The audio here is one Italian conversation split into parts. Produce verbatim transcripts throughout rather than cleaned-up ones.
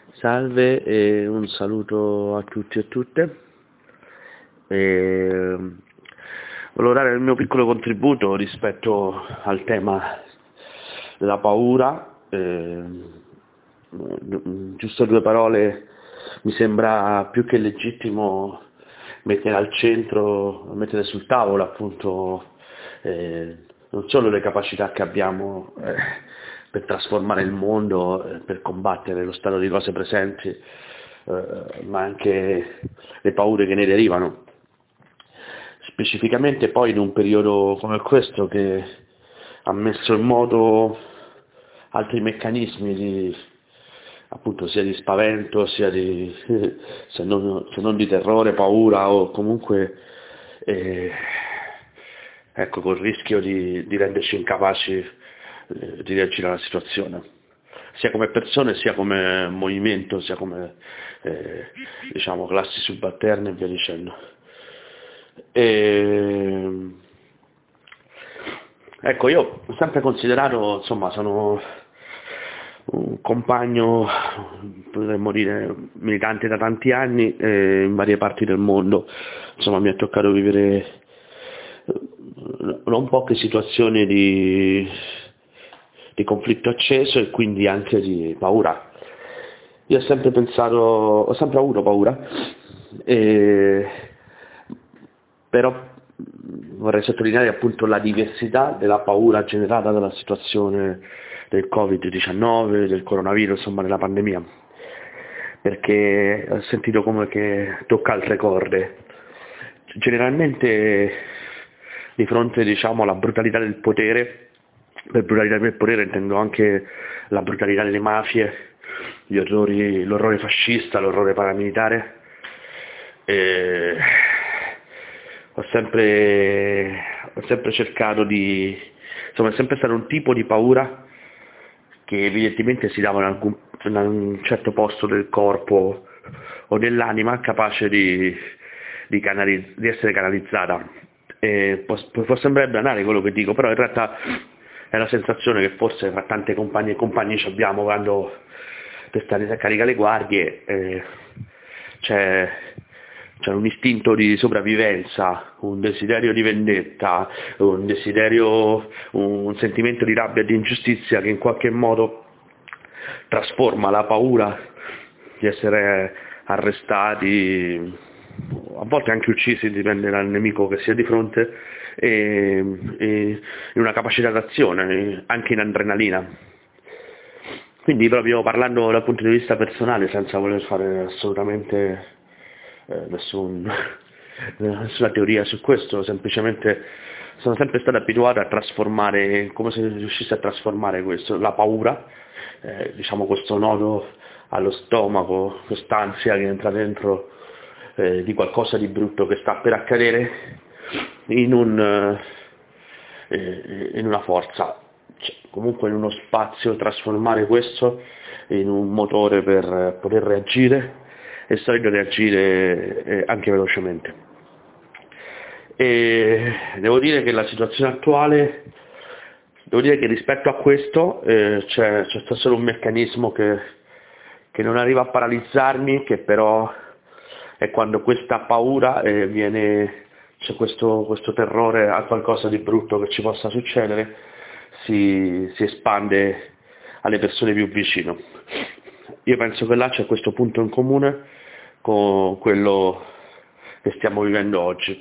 Salve e un saluto a tutti e tutte. E volevo dare il mio piccolo contributo rispetto al tema della paura. E, giusto due parole, mi sembra più che legittimo mettere al centro, mettere sul tavolo appunto eh, non solo le capacità che abbiamo eh, per trasformare il mondo, eh, per combattere lo stato di cose presenti, eh, ma anche le paure che ne derivano. Specificamente poi in un periodo come questo che ha messo in moto altri meccanismi di, appunto, sia di spavento, sia di, se non, se non di terrore, paura o comunque eh, ecco, col rischio di, di renderci incapaci eh, di reagire alla situazione, sia come persone, sia come movimento, sia come eh, diciamo classi subalterne e via dicendo. E, ecco, io ho sempre considerato, insomma, sono un compagno, potremmo dire, militante da tanti anni eh, in varie parti del mondo. Insomma, mi è toccato vivere non poche situazioni di, di conflitto acceso e quindi anche di paura. Io ho sempre pensato, ho sempre avuto paura, e, però vorrei sottolineare appunto la diversità della paura generata dalla situazione del covid diciannove, del coronavirus, insomma della pandemia, perché ho sentito come che tocca altre corde. Generalmente di fronte, diciamo, alla brutalità del potere, per brutalità del potere intendo anche la brutalità delle mafie, gli orrori, l'orrore fascista, l'orrore paramilitare, e ho sempre, ho sempre cercato di, insomma è sempre stato un tipo di paura che evidentemente si dava in, alcun, in un certo posto del corpo o dell'anima, capace di, di, canaliz- di essere canalizzata. E può, può sembrare banale quello che dico, però in realtà è la sensazione che forse fra tante compagne e compagni ci abbiamo quando per stare a carica le guardie eh, c'è, c'è un istinto di sopravvivenza, un desiderio di vendetta, un desiderio, un sentimento di rabbia e di ingiustizia che in qualche modo trasforma la paura di essere arrestati, a volte anche uccisi, dipende dal nemico che sia di fronte, e, e in una capacità d'azione, anche in adrenalina. Quindi proprio parlando dal punto di vista personale, senza voler fare assolutamente eh, nessun, nessuna teoria su questo, semplicemente sono sempre stato abituato a trasformare, come se riuscissi a trasformare questo, la paura, eh, diciamo questo nodo allo stomaco, quest'ansia che entra dentro eh, di qualcosa di brutto che sta per accadere, in, un, eh, in una forza, cioè, comunque in uno spazio, trasformare questo in un motore per poter reagire e saper reagire eh, anche velocemente. E devo dire che la situazione attuale, devo dire che rispetto a questo eh, c'è, c'è stato solo un meccanismo che, che non arriva a paralizzarmi, che però è quando questa paura eh, viene, c'è questo, questo terrore a qualcosa di brutto che ci possa succedere, si, si espande alle persone più vicino. Io penso che là c'è questo punto in comune con quello che stiamo vivendo oggi.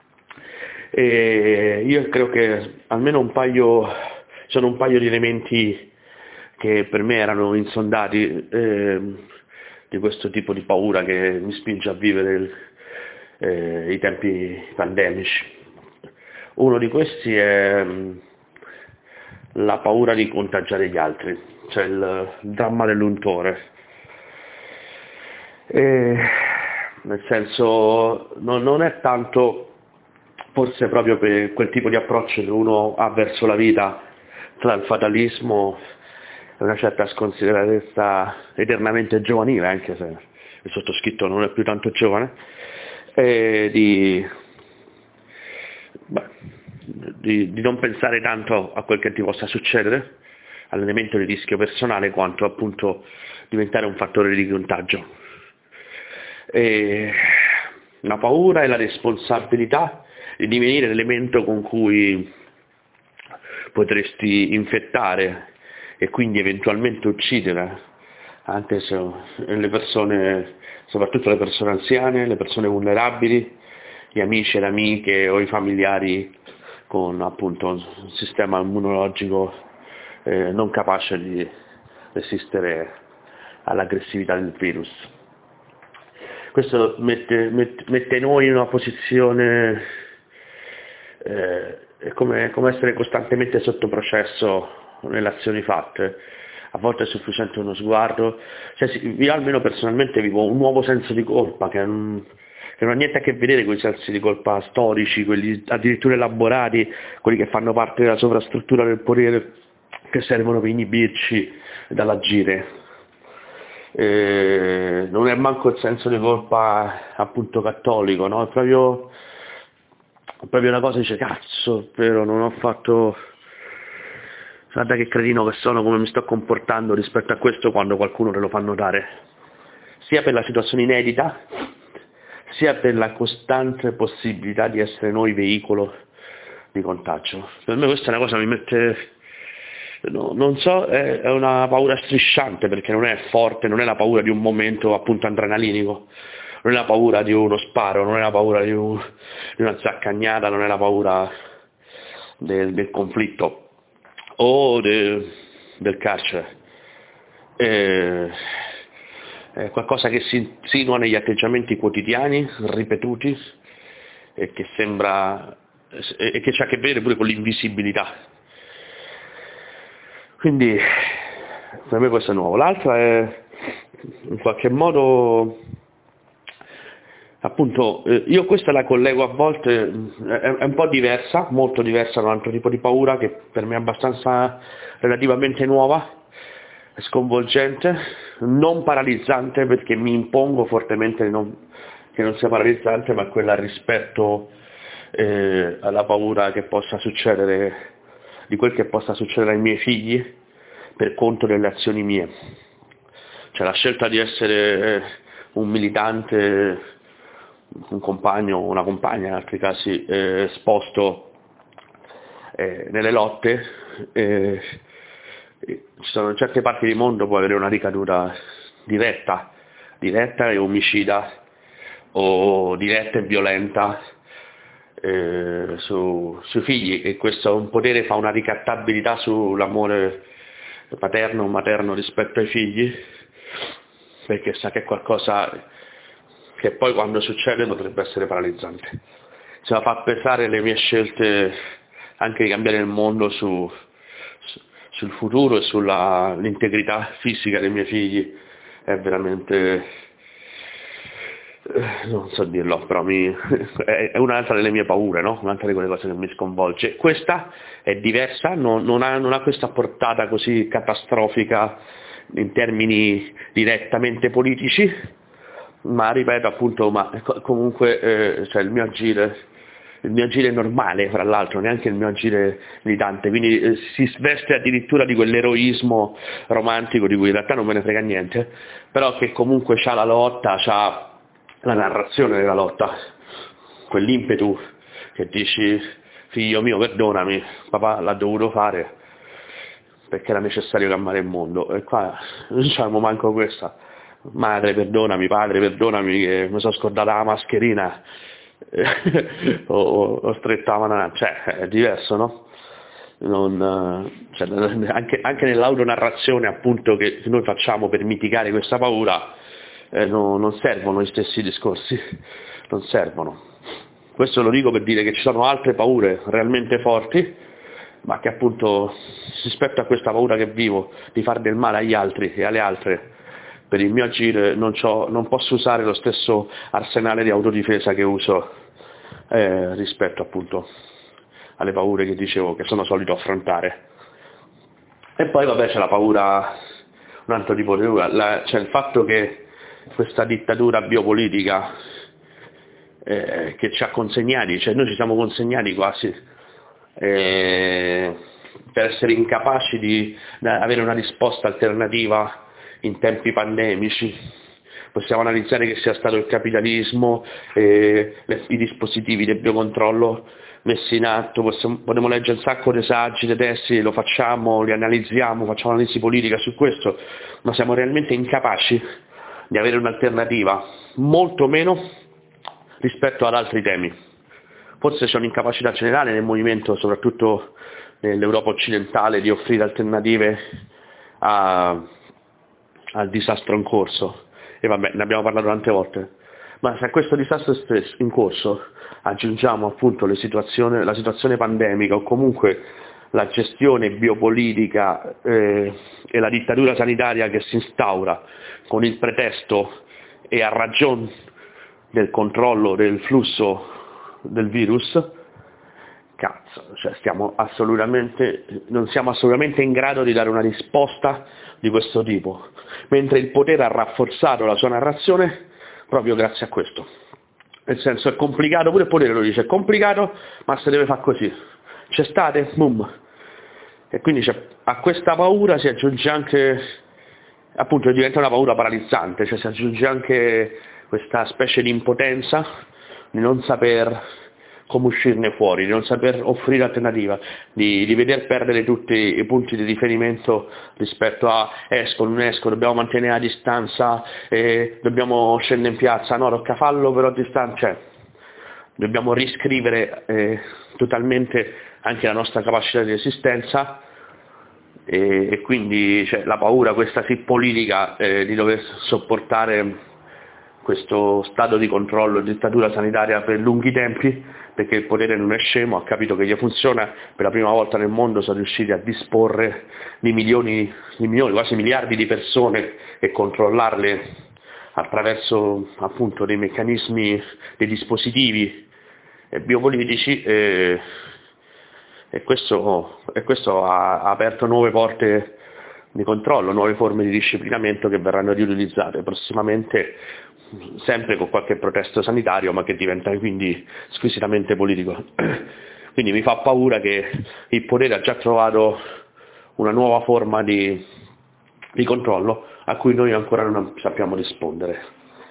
E io credo che almeno un paio, sono un paio di elementi che per me erano insondati, eh, di questo tipo di paura che mi spinge a vivere il, eh, i tempi pandemici. Uno di questi è la paura di contagiare gli altri, cioè il, il dramma dell'untore. E, nel senso, non, non è tanto, forse proprio per quel tipo di approccio che uno ha verso la vita, tra il fatalismo e una certa sconsideratezza eternamente giovanile, anche se il sottoscritto non è più tanto giovane, e di, beh, di, di non pensare tanto a quel che ti possa succedere, all'elemento di rischio personale quanto appunto diventare un fattore di contagio. E la paura e la responsabilità di divenire l'elemento con cui potresti infettare e quindi eventualmente uccidere anche se le persone, soprattutto le persone anziane, le persone vulnerabili, gli amici e le amiche o i familiari con appunto un sistema immunologico eh, non capace di resistere all'aggressività del virus. Questo mette, mette, mette noi in una posizione eh, è come, come essere costantemente sotto processo nelle azioni fatte. A volte è sufficiente uno sguardo, cioè, io almeno personalmente vivo un nuovo senso di colpa che non, che non ha niente a che vedere con i sensi di colpa storici, quelli addirittura elaborati, quelli che fanno parte della sovrastruttura del potere, che servono per inibirci dall'agire. Eh, non è manco il senso di colpa appunto cattolico, no? È proprio, è proprio una cosa, dice cazzo, però non ho fatto... Guarda che cretino che sono, come mi sto comportando rispetto a questo quando qualcuno te lo fa notare, sia per la situazione inedita, sia per la costante possibilità di essere noi veicolo di contagio. Per me questa è una cosa che mi mette, no, non so, è, è una paura strisciante, perché non è forte, non è la paura di un momento appunto adrenalinico, non è la paura di uno sparo, non è la paura di, un, di una zaccagnata, non è la paura del, del conflitto o de, del carcere, è, è qualcosa che si insinua negli atteggiamenti quotidiani, ripetuti, e che sembra, e che c'ha a che vedere pure con l'invisibilità. Quindi per me questo è nuovo. L'altra è in qualche modo, appunto, io questa la collego a volte, è un po' diversa, molto diversa da un altro tipo di paura che per me è abbastanza relativamente nuova, è sconvolgente, non paralizzante, perché mi impongo fortemente non, che non sia paralizzante, ma quella rispetto eh, alla paura che possa succedere, di quel che possa succedere ai miei figli per conto delle azioni mie. Cioè la scelta di essere un militante, un compagno o una compagna in altri casi eh, esposto eh, nelle lotte, eh, ci sono in certe parti del mondo può avere una ricaduta diretta, diretta e omicida o diretta e violenta eh, su, sui figli, e questo un potere fa una ricattabilità sull'amore paterno o materno rispetto ai figli, perché sa che è qualcosa che poi quando succede potrebbe essere paralizzante. Se la fa pesare le mie scelte anche di cambiare il mondo su, su, sul futuro e sull'integrità fisica dei miei figli, è veramente, eh, non so dirlo, però mi, è, è un'altra delle mie paure, no? Un'altra di quelle cose che mi sconvolge. Questa è diversa, non, non, ha, non ha questa portata così catastrofica in termini direttamente politici, ma ripeto appunto, ma comunque eh, cioè il mio agire, il mio agire è normale, fra l'altro, neanche il mio agire militante, quindi eh, si sveste addirittura di quell'eroismo romantico di cui in realtà non me ne frega niente, però che comunque c'ha la lotta, c'ha la narrazione della lotta, quell'impetu che dici figlio mio perdonami, papà l'ha dovuto fare perché era necessario cambiare il mondo, e qua non diciamo manco questa. Madre perdonami, padre perdonami che mi sono scordata la mascherina o, o, o stretta la banana, cioè è diverso, no? Non, cioè, anche, anche nell'autonarrazione appunto che noi facciamo per mitigare questa paura eh, no, non servono gli stessi discorsi, non servono. Questo lo dico per dire che ci sono altre paure realmente forti, ma che appunto rispetto a questa paura che vivo di fare del male agli altri e alle altre, per il mio agire non, non posso usare lo stesso arsenale di autodifesa che uso eh, rispetto appunto alle paure che dicevo che sono solito affrontare. E poi vabbè c'è la paura, un altro tipo di paura, la, c'è il fatto che questa dittatura biopolitica eh, che ci ha consegnati, cioè noi ci siamo consegnati quasi eh, per essere incapaci di avere una risposta alternativa in tempi pandemici. Possiamo analizzare che sia stato il capitalismo, eh, le, i dispositivi del biocontrollo messi in atto, possiamo, potremmo leggere un sacco di saggi, di testi, lo facciamo, li analizziamo, facciamo analisi politica su questo, ma siamo realmente incapaci di avere un'alternativa, molto meno rispetto ad altri temi. Forse c'è un'incapacità generale nel movimento, soprattutto nell'Europa occidentale, di offrire alternative a, al disastro in corso. E vabbè, ne abbiamo parlato tante volte. Ma se a questo disastro stesso in corso aggiungiamo appunto le situazione, la situazione pandemica o comunque la gestione biopolitica eh, e la dittatura sanitaria che si instaura con il pretesto e a ragione del controllo del flusso del virus, cazzo, cioè stiamo assolutamente, non siamo assolutamente in grado di dare una risposta di questo tipo, mentre il potere ha rafforzato la sua narrazione proprio grazie a questo. Nel senso, è complicato, pure il potere lo dice, è complicato, ma se deve fare così. C'è state, boom. E quindi a questa paura si aggiunge anche, appunto diventa una paura paralizzante, cioè si aggiunge anche questa specie di impotenza di non saper come uscirne fuori, di non saper offrire alternativa, di, di veder perdere tutti i punti di riferimento rispetto a esco, non esco, dobbiamo mantenere la distanza, eh, dobbiamo scendere in piazza, no, tocca farlo però a distanza, cioè, dobbiamo riscrivere eh, totalmente anche la nostra capacità di resistenza e, e quindi cioè, la paura questa sì politica eh, di dover sopportare questo stato di controllo e dittatura sanitaria per lunghi tempi, perché il potere non è scemo, ha capito che gli funziona, per la prima volta nel mondo sono riusciti a disporre di milioni, di milioni, quasi miliardi di persone e controllarle attraverso appunto dei meccanismi, dei dispositivi biopolitici e, e, questo, e questo ha, ha aperto nuove porte di controllo, nuove forme di disciplinamento che verranno riutilizzate prossimamente, sempre con qualche protesto sanitario, ma che diventa quindi squisitamente politico. Quindi mi fa paura che il potere ha già trovato una nuova forma di, di controllo a cui noi ancora non sappiamo rispondere.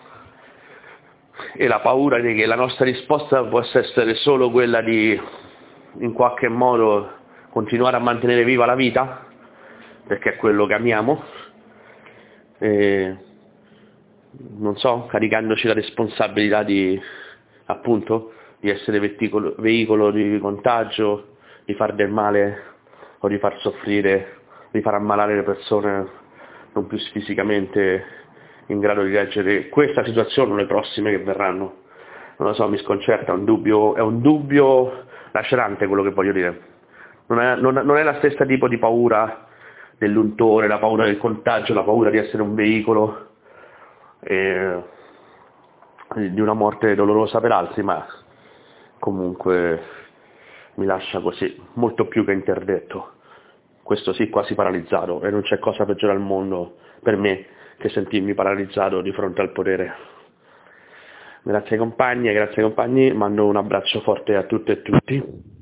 E la paura di che la nostra risposta possa essere solo quella di, in qualche modo, continuare a mantenere viva la vita, perché è quello che amiamo, e, non so, caricandoci la responsabilità di, appunto, di essere veicolo, veicolo di contagio, di far del male o di far soffrire, di far ammalare le persone non più fisicamente in grado di leggere questa situazione o le prossime che verranno. Non lo so, mi sconcerta, è un dubbio, è un dubbio lacerante quello che voglio dire. Non è, non, non è la stessa tipo di paura dell'untore, la paura del contagio, la paura di essere un veicolo e di una morte dolorosa per altri, ma comunque mi lascia così, molto più che interdetto, questo sì quasi paralizzato, e non c'è cosa peggiore al mondo per me che sentirmi paralizzato di fronte al potere. Grazie ai compagni e grazie ai compagni, mando un abbraccio forte a tutte e tutti.